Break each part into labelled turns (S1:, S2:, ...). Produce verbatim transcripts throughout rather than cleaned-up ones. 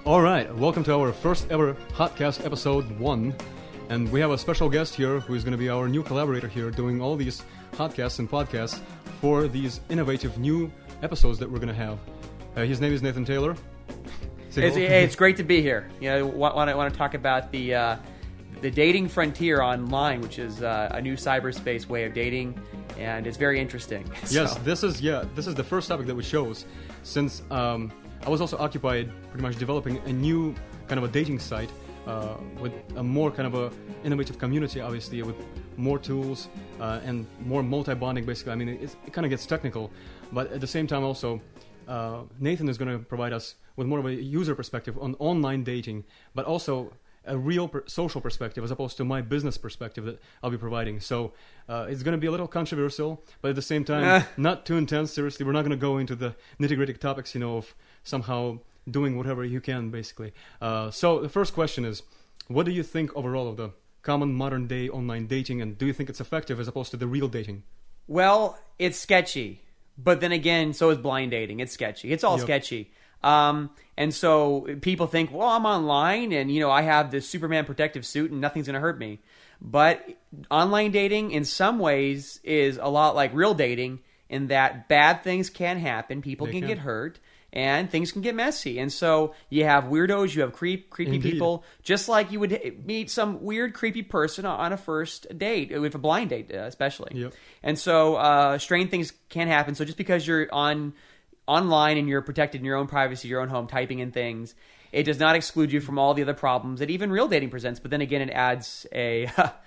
S1: All right, welcome to our first ever Hotcast episode one, and we have a special guest here who is going to be our new collaborator here, doing all these Hotcasts and podcasts for these innovative new episodes that we're going to have. Uh, his name is Nathan Taylor.
S2: It's, it's great to be here. You know, want, want, to, want to talk about the uh, the dating frontier online, which is uh, a new cyberspace way of dating, and it's very interesting.
S1: Yes,
S2: so.
S1: this is yeah, this is the first topic that we chose, since um, I was also occupied pretty much developing a new kind of a dating site uh, with a more kind of a innovative community, obviously, with more tools uh, and more multi-bonding, basically. I mean, it, it kind of gets technical, but at the same time also, uh, Nathan is going to provide us with more of a user perspective on online dating, but also a real per- social perspective as opposed to my business perspective that I'll be providing. So uh, it's going to be a little controversial, but at the same time, not too intense. Seriously, we're not going to go into the nitty-gritty topics, you know, of somehow doing whatever you can, basically. Uh, so the first question is, what do you think overall of the common modern day online dating, and do you think it's effective as opposed to the real dating?
S2: Well, it's sketchy, but then again, so is blind dating. It's sketchy. It's all
S1: Yep.
S2: sketchy. Um, and so people think, well, I'm online and, you know, I have this Superman protective suit and nothing's going to hurt me. But online dating in some ways is a lot like real dating in that bad things can happen. People
S1: They
S2: can,
S1: can.
S2: get hurt and things can get messy. And so you have weirdos, you have creep, creepy
S1: Indeed.
S2: people, just like you would h- meet some weird, creepy person on a first date, with a blind date uh, especially.
S1: Yep.
S2: And so uh, strange things can happen. So just because you're on online and you're protected in your own privacy, your own home, typing in things, it does not exclude you from all the other problems that even real dating presents. But then again, it adds a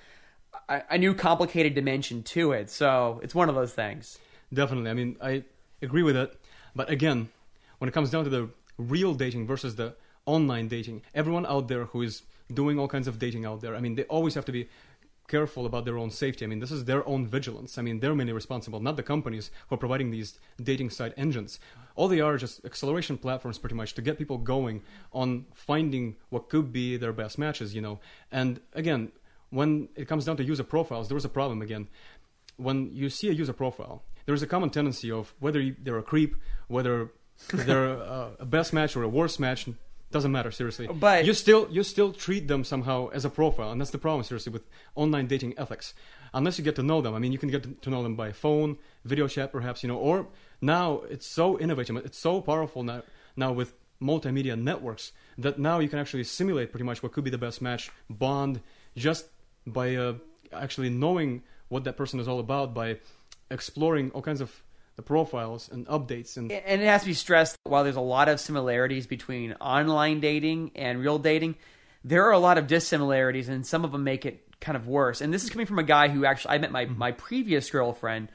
S2: a, a new complicated dimension to it. So it's one of those things.
S1: Definitely. I mean, I agree with it. But again, when it comes down to the real dating versus the online dating, everyone out there who is doing all kinds of dating out there, I mean, they always have to be careful about their own safety. I mean, this is their own vigilance. I mean, they're mainly responsible, not the companies who are providing these dating site engines. All they are just acceleration platforms, pretty much, to get people going on finding what could be their best matches, you know. And again, when it comes down to user profiles, there is a problem again. When you see a user profile, there is a common tendency of whether you, they're a creep, whether they're a, a best match or a worst match. Doesn't matter, seriously.
S2: But
S1: you still you still treat them somehow as a profile, and that's the problem, seriously, with online dating ethics. Unless you get to know them, I mean, you can get to know them by phone, video chat, perhaps, you know. Or now it's so innovative, it's so powerful now. Now with multimedia networks, that now you can actually simulate pretty much what could be the best match, bond, just by uh, actually knowing what that person is all about, by exploring all kinds of the profiles and updates. And
S2: And it has to be stressed, while there's a lot of similarities between online dating and real dating, there are a lot of dissimilarities, and some of them make it kind of worse. And this is coming from a guy who actually, I met my, my previous girlfriend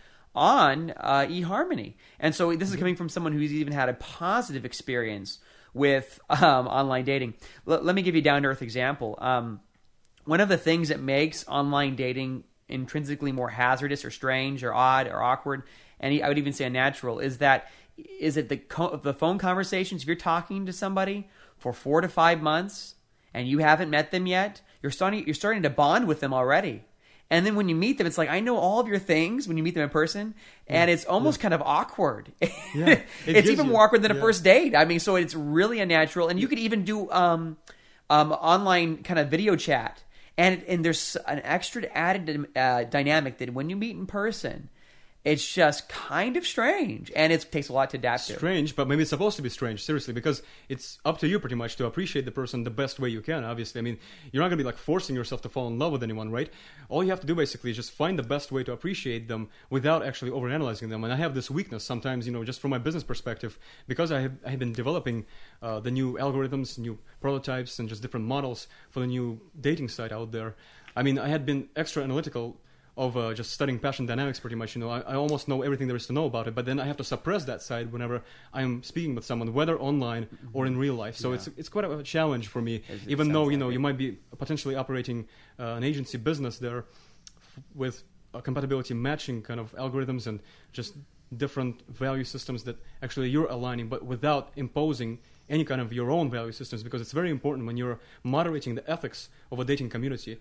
S2: on uh, eHarmony. And so this is coming from someone who's even had a positive experience with um, online dating. L- let me give you a down-to-earth example. Um, one of the things that makes online dating intrinsically more hazardous or strange or odd or awkward, and I would even say unnatural, is that is it the co- the phone conversations. If you're talking to somebody for four to five months and you haven't met them yet, you're starting you're starting to bond with them already. And then when you meet them, it's like, I know all of your things when you meet them in person, and
S1: Yeah.
S2: it's almost
S1: Yeah.
S2: kind of awkward.
S1: Yeah. It
S2: It's
S1: gives
S2: even
S1: you-
S2: more awkward than a
S1: yeah.
S2: first date. I mean, so it's really unnatural. And you could even do um, um, online kind of video chat. And and there's an extra added uh, dynamic that when you meet in person, it's just kind of strange, and it takes a lot to adapt to.
S1: strange, but maybe it's supposed to be strange, seriously, because it's up to you pretty much to appreciate the person the best way you can, obviously. I mean, you're not going to be like forcing yourself to fall in love with anyone, right? All you have to do basically is just find the best way to appreciate them without actually overanalyzing them. And I have this weakness sometimes, you know, just from my business perspective, because I have, I have been developing uh, the new algorithms, new prototypes, and just different models for the new dating site out there. I mean, I had been extra analytical of uh, just studying passion dynamics pretty much. You know, I, I almost know everything there is to know about it, but then I have to suppress that side whenever I'm speaking with someone, whether online or in real life. So
S2: Yeah.
S1: it's it's quite a challenge for me,
S2: It
S1: even
S2: sounds
S1: though, you
S2: like
S1: know,
S2: it.
S1: you might be potentially operating uh, an agency business there f- with a compatibility matching kind of algorithms and just different value systems that actually you're aligning, but without imposing any kind of your own value systems, because it's very important when you're moderating the ethics of a dating community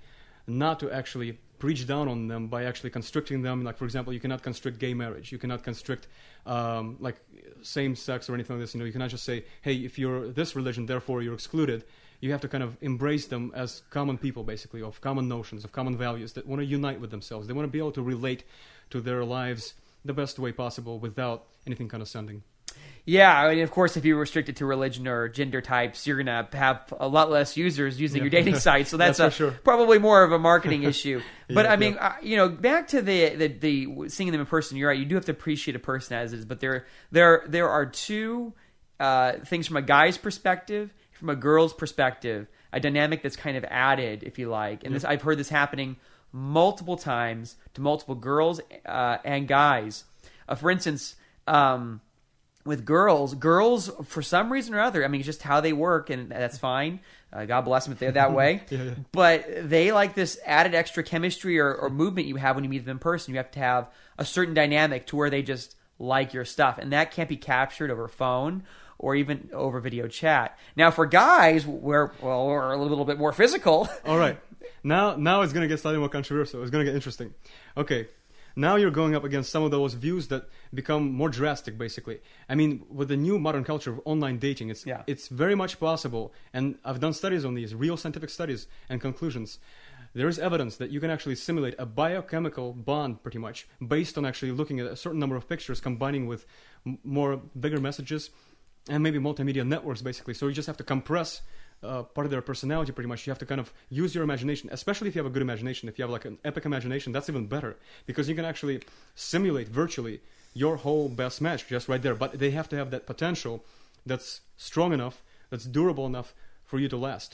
S1: not to actually preach down on them by actually constricting them. Like, for example, you cannot constrict gay marriage. You cannot constrict um, like same sex or anything like this. You know, you cannot just say, hey, if you're this religion, therefore you're excluded. You have to kind of embrace them as common people, basically, of common notions, of common values that want to unite with themselves. They want to be able to relate to their lives the best way possible without anything condescending.
S2: Yeah, I mean, of course, if you restrict it to religion or gender types, you're going to have a lot less users using
S1: Yeah.
S2: your dating site. So that's,
S1: That's
S2: a,
S1: for sure.
S2: probably more of a marketing issue. But
S1: Yeah,
S2: I mean,
S1: yeah.
S2: uh, you know, back to the, the the seeing them in person. You're right. You do have to appreciate a person as is. But there there there are two uh, things from a guy's perspective, from a girl's perspective, a dynamic that's kind of added, if you like. And this, I've heard this happening multiple times to multiple girls uh, and guys. Uh, for instance. Um, With girls, girls for some reason or other, I mean, it's just how they work, and that's fine. Uh, God bless them if they're that way.
S1: Yeah, yeah.
S2: But they like this added extra chemistry or, or movement you have when you meet them in person. You have to have a certain dynamic to where they just like your stuff, and that can't be captured over phone or even over video chat. Now, for guys, we're well, we're a little bit more physical.
S1: All right. Now, now it's going to get slightly more controversial. It's going to get interesting. Okay. Now you're going up against some of those views that become more drastic, basically. I mean, with the new modern culture of online dating, it's
S2: Yeah.
S1: it's very much possible, and I've done studies on these, real scientific studies and conclusions. There is evidence that you can actually simulate a biochemical bond, pretty much, based on actually looking at a certain number of pictures, combining with m- more bigger messages, and maybe multimedia networks, basically. So you just have to compress Uh, part of their personality, pretty much. You have to kind of use your imagination, especially if you have a good imagination. If you have like an epic imagination, that's even better, because you can actually simulate virtually your whole best match just right there. But they have to have that potential that's strong enough, that's durable enough for you to last.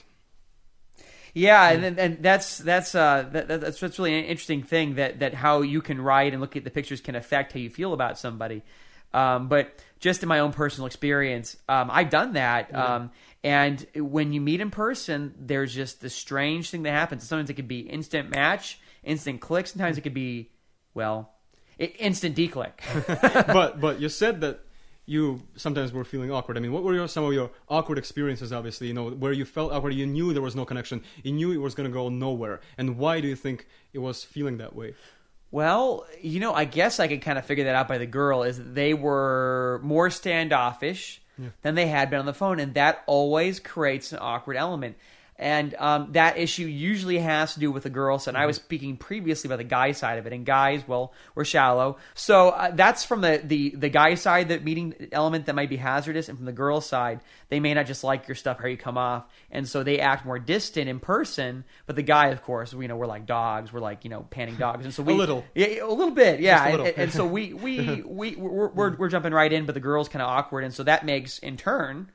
S2: Yeah, and and, and that's that's uh that, that's that's really an interesting thing, that that how you can write and look at the pictures can affect how you feel about somebody. Um, but just in my own personal experience, um, I've done that.
S1: Yeah.
S2: Um, and when you meet in person, there's just this strange thing that happens. Sometimes it could be instant match, instant click. Sometimes it could be, well, i- instant declick.
S1: but but you said that you sometimes were feeling awkward. I mean, what were your, some of your awkward experiences, obviously, you know, where you felt awkward, you knew there was no connection, you knew it was going to go nowhere, and why do you think it was feeling that way?
S2: Well, you know, I guess I could kind of figure that out by the girl, is that they were more standoffish
S1: Yeah.
S2: than they had been on the phone, and that always creates an awkward element. And um, that issue usually has to do with the girl side. And I was speaking previously about the guy side of it, and guys, well, we're shallow. So uh, that's from the, the, the guy side, the meeting element that might be hazardous, and from the girl side, they may not just like your stuff, how you come off, and so they act more distant in person. But the guy, of course, you know, we're like dogs, we're like, you know, panting dogs, and so we
S1: A little.
S2: yeah, a little bit, yeah,
S1: Just a little.
S2: And, and so we we we we're, we're we're jumping right in, but the girl's kind of awkward, and so that makes in turn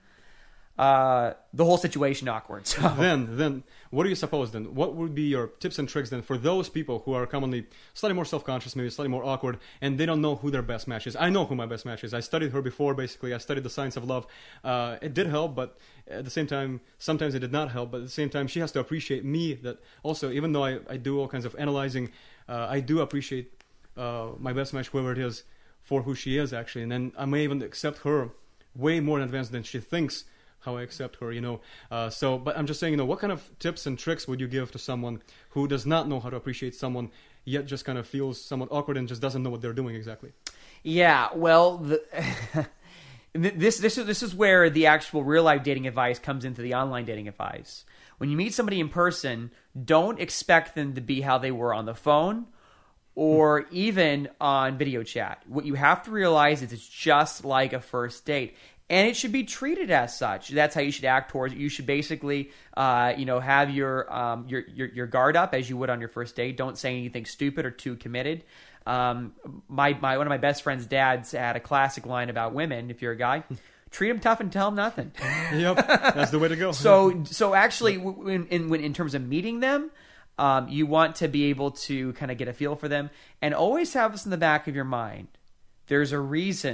S2: uh, the whole situation awkward. So
S1: then, then, what do you suppose then? What would be your tips and tricks then for those people who are commonly slightly more self-conscious, maybe slightly more awkward, and they don't know who their best match is? I know who my best match is. I studied her before, basically. I studied the science of love. Uh, it did help, but at the same time, sometimes it did not help. But at the same time, she has to appreciate me. That also, even though I, I do all kinds of analyzing, uh, I do appreciate uh, my best match, whoever it is, for who she is, actually. And then I may even accept her way more in advance than she thinks how I accept her, you know. Uh, so, but I'm just saying, you know, what kind of tips and tricks would you give to someone who does not know how to appreciate someone, yet just kind of feels somewhat awkward and just doesn't know what they're doing exactly?
S2: yeah, well, the, this this is this is where the actual real life dating advice comes into the online dating advice. When you meet somebody in person, don't expect them to be how they were on the phone or even on video chat. What you have to realize is it's just like a first date. And it should be treated as such. That's how you should act towards it. You should basically, uh, you know, have your, um, your your your guard up as you would on your first date. Don't say anything stupid or too committed. Um, my my one of my best friend's dads had a classic line about women. If you're a guy, treat them tough and tell them nothing.
S1: Yep, that's the way to go.
S2: So so actually, in in, in terms of meeting them, um, you want to be able to kind of get a feel for them, and always have this in the back of your mind. There's a reason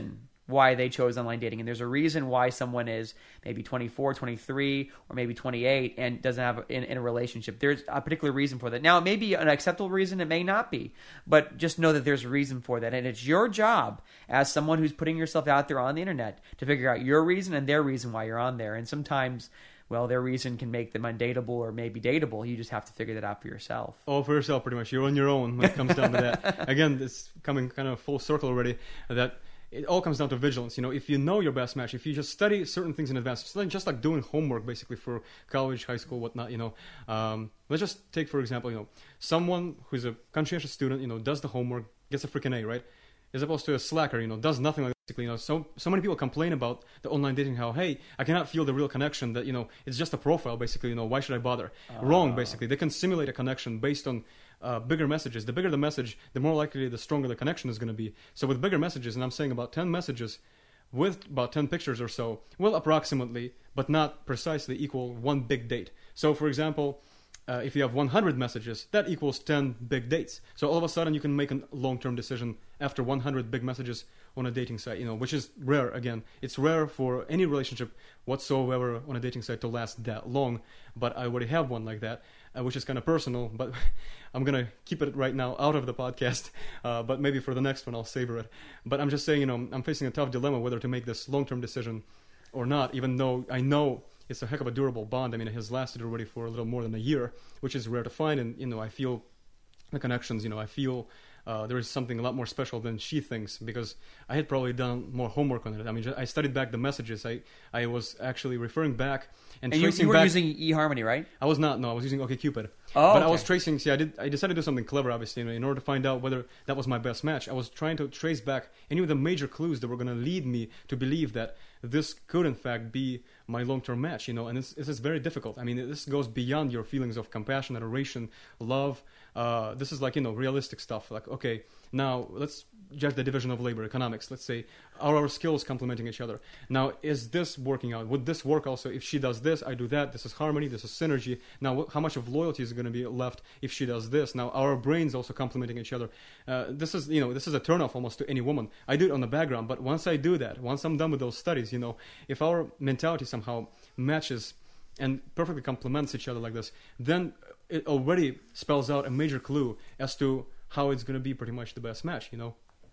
S2: why they chose online dating. And there's a reason why someone is maybe twenty-four, twenty-three, or maybe twenty-eight and doesn't have in, in a relationship. There's a particular reason for that. Now, it may be an acceptable reason, it may not be, but just know that there's a reason for that. And it's your job as someone who's putting yourself out there on the internet to figure out your reason and their reason why you're on there. And sometimes, well, their reason can make them undateable or maybe dateable. You just have to figure that out for yourself.
S1: Oh, for yourself, pretty much. You're on your own when it comes down to that. Again, it's coming kind of full circle already, that it all comes down to vigilance. You know, if you know your best match, if you just study certain things in advance, it's like, just like doing homework basically for college, high school, whatnot, you know. Um, let's just take, for example, you know, someone who's a conscientious student, you know, does the homework, gets a freaking A, right? As opposed to a slacker, you know, does nothing like basically, you know. So so many people complain about the online dating, how, hey, I cannot feel the real connection, that, you know, it's just a profile basically, you know, why should I bother? Uh. Wrong, basically. They can simulate a connection based on uh, bigger messages. The bigger the message, the more likely the stronger the connection is going to be. So with bigger messages, and I'm saying about ten messages with about ten pictures or so, will approximately, but not precisely, equal one big date. So for example, Uh, if you have one hundred messages, that equals ten big dates. So all of a sudden you can make a long-term decision after one hundred big messages on a dating site, you know, which is rare. Again, it's rare for any relationship whatsoever on a dating site to last that long. But I already have one like that, uh, which is kind of personal. But I'm going to keep it right now out of the podcast. Uh, but maybe for the next one, I'll savor it. But I'm just saying, you know, I'm facing a tough dilemma whether to make this long-term decision or not, even though I know it's a heck of a durable bond. I mean, it has lasted already for a little more than a year, which is rare to find. And, you know, I feel the connections, you know, I feel uh, there is something a lot more special than she thinks, because I had probably done more homework on it. I mean, I studied back the messages. I, I was actually referring back and,
S2: and
S1: tracing
S2: you, you were
S1: back.
S2: using eHarmony, right?
S1: I was not. No, I was using OkCupid.
S2: Oh,
S1: but
S2: okay.
S1: I was tracing. See, I did. I decided to do something clever, obviously, you know, in order to find out whether that was my best match. I was trying to trace back any of the major clues that were going to lead me to believe that this could, in fact, be my long-term match. You know, and this, this is very difficult. I mean, this goes beyond your feelings of compassion, adoration, love. Uh, this is like, you know, realistic stuff. Like, okay, now let's judge the division of labor, economics. Let's say, are our skills complementing each other? Now, is this working out? Would this work also if she does this, I do that? This is harmony, this is synergy. Now, wh- how much of loyalty is going to be left if she does this? Now, our brains also complementing each other. Uh, this is, you know, this is a turnoff almost to any woman. I do it on the background, but once I do that, once I'm done with those studies, you know, if our mentality somehow matches and perfectly complements each other like this, then it already spells out a major clue as to how it's going to be pretty much the best match, you know?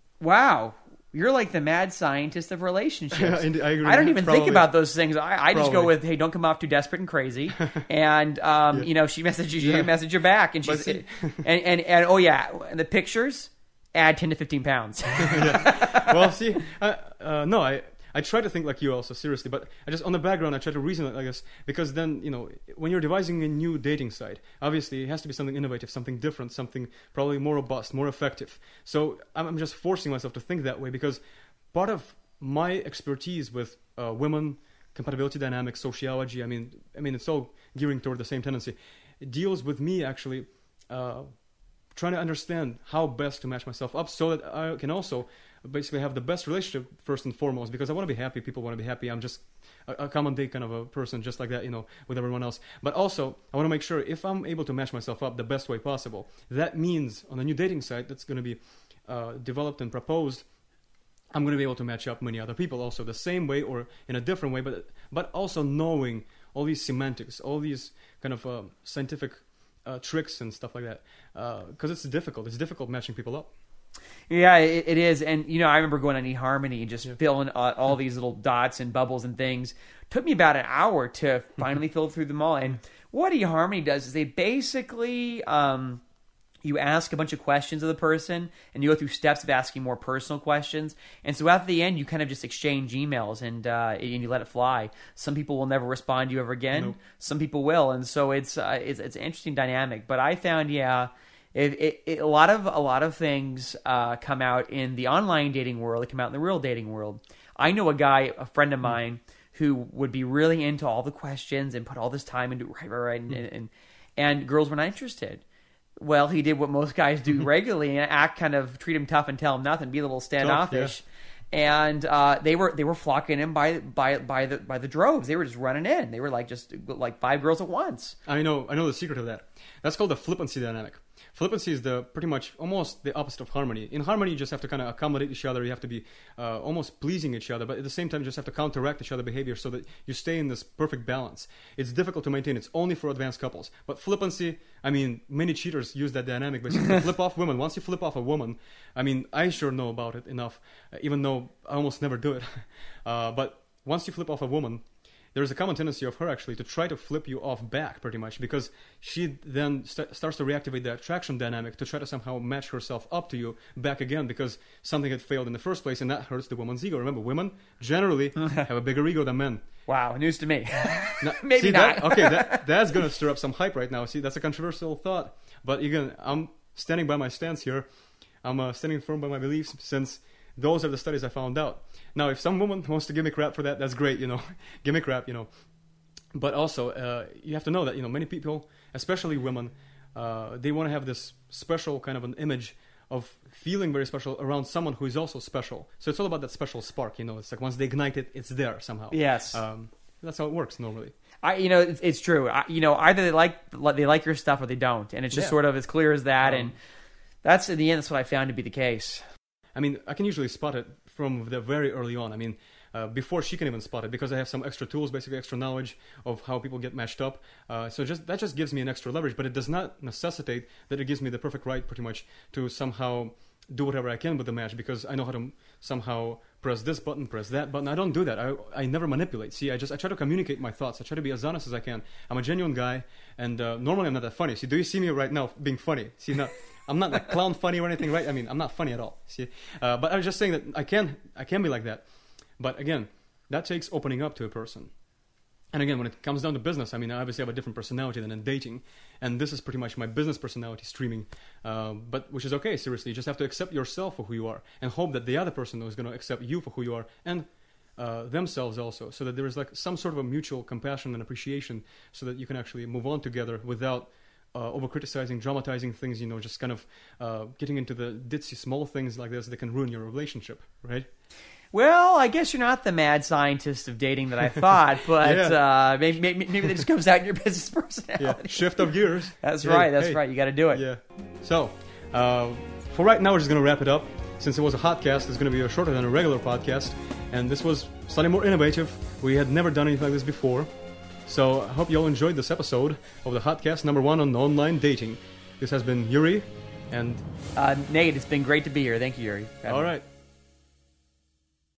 S2: Wow. You're like the mad scientist of relationships.
S1: I, agree.
S2: I don't even
S1: Probably.
S2: think about those things. I, I just go
S1: Probably.
S2: with, hey, don't come off too desperate and crazy. And, um,
S1: Yeah.
S2: you know, she messages you,
S1: Yeah.
S2: you message her back. And
S1: But
S2: she's,
S1: see-
S2: and, and, and, oh yeah, the pictures, add ten to fifteen pounds.
S1: Well, see, I, uh, no, I I try to think like you also, seriously, but I just, on the background, I try to reason it like this, because then, you know, when you're devising a new dating site, obviously it has to be something innovative, something different, something probably more robust, more effective. So I'm, I'm just forcing myself to think that way, because part of my expertise with uh, women, compatibility dynamics, sociology, I mean, I mean, it's all gearing toward the same tendency. It deals with me actually uh, trying to understand how best to match myself up so that I can also basically have the best relationship first and foremost, because I want to be happy, people want to be happy. I'm just a, a common day kind of a person, just like that, you know, with everyone else. But also, I want to make sure if I'm able to match myself up the best way possible, that means on a new dating site that's going to be uh, developed and proposed, I'm going to be able to match up many other people also the same way or in a different way, but but also knowing all these semantics, all these kind of uh, scientific uh, tricks and stuff like that, because uh, it's difficult. It's difficult matching people up.
S2: Yeah, it, it is. And, you know, I remember going on eHarmony and just
S1: Yeah.
S2: filling uh, all these little dots and bubbles and things. Took me about an hour to finally fill through them all. And what eHarmony does is they basically, um, you ask a bunch of questions of the person and you go through steps of asking more personal questions. And so at the end, you kind of just exchange emails and, uh, and you let it fly. Some people will never respond to you ever again.
S1: Nope.
S2: Some people will. And so it's, uh, it's, it's an interesting dynamic. But I found, yeah... It, it, it, a lot of a lot of things uh, come out in the online dating world. They come out in the real dating world. I know a guy, a friend of mine, who would be really into all the questions and put all this time into right, right, right, and, and and girls were not interested. Well, he did what most guys do regularly and act kind of treat him tough and tell him nothing, be a little standoffish. And uh, they were they were flocking in by by by the by the droves. They were just running in. They were like just like five girls at once.
S1: I know, I know the secret of that. That's called the flippancy dynamic. Flippancy is the pretty much almost the opposite of harmony. In harmony, you just have to kind of accommodate each other. You have to be uh, almost pleasing each other, but at the same time, you just have to counteract each other's behavior so that you stay in this perfect balance. It's difficult to maintain. It's only for advanced couples. But flippancy, I mean, many cheaters use that dynamic. Basically, to flip off women. Once you flip off a woman, I mean, I sure know about it enough, uh, even though I almost never do it. Uh, but once you flip off a woman, there's a common tendency of her actually to try to flip you off back pretty much, because she then st- starts to reactivate the attraction dynamic to try to somehow match herself up to you back again, because something had failed in the first place, and that hurts the woman's ego. Remember, women generally have a bigger ego than men.
S2: Wow, news to me.
S1: Now,
S2: Maybe
S1: see,
S2: not.
S1: That, okay, that, that's going to stir up some hype right now. See, that's a controversial thought. But again, I'm standing by my stance here. I'm uh, standing firm by my beliefs, since those are the studies I found out. Now, if some woman wants to give me crap for that, that's great, you know. Give me crap, you know. But also, uh, you have to know that, you know, many people, especially women, uh, they want to have this special kind of an image of feeling very special around someone who is also special. So it's all about that special spark, you know. It's like once they ignite it, it's there somehow.
S2: Yes.
S1: Um, that's how it works normally.
S2: I, you know, it's, it's true. I, you know, either they like they like your stuff or they don't, and it's just
S1: Yeah.
S2: sort of as clear as that.
S1: Um,
S2: and that's in the end, that's what I found to be the case.
S1: I mean, I can usually spot it from the very early on. I mean, uh, before she can even spot it, because I have some extra tools, basically extra knowledge of how people get matched up. Uh, so just that just gives me an extra leverage, but it does not necessitate that it gives me the perfect right, pretty much, to somehow do whatever I can with the match, because I know how to somehow press this button, press that button. I don't do that. I I never manipulate. See, I just I try to communicate my thoughts. I try to be as honest as I can. I'm a genuine guy, and uh, normally I'm not that funny. See, do you see me right now being funny? See, not. I'm not like clown funny or anything, right? I mean, I'm not funny at all. See, uh, but I was just saying that I can, I can be like that. But again, that takes opening up to a person. And again, when it comes down to business, I mean, I obviously have a different personality than in dating, and this is pretty much my business personality, streaming. Uh, but which is okay. Seriously, you just have to accept yourself for who you are, and hope that the other person is going to accept you for who you are, and uh, themselves also, so that there is like some sort of a mutual compassion and appreciation, so that you can actually move on together without Uh, over criticizing, dramatizing things, you know, just kind of uh, getting into the ditzy small things like this that can ruin your relationship, right?
S2: Well, I guess you're not the mad scientist of dating that I thought, but
S1: Yeah.
S2: uh, maybe, maybe maybe that just comes out in your business personality.
S1: Yeah, shift of gears.
S2: That's
S1: Hey,
S2: right. That's
S1: hey.
S2: right. You got to do it.
S1: Yeah. So, uh, for right now, we're just going to wrap it up. Since it was a hot cast, it's going to be a shorter than a regular podcast, and this was slightly more innovative. We had never done anything like this before. So I hope you all enjoyed this episode of the Hotcast number one on online dating. This has been Yuri, and
S2: Uh, Nate, it's been great to be here. Thank you, Yuri.
S1: all right.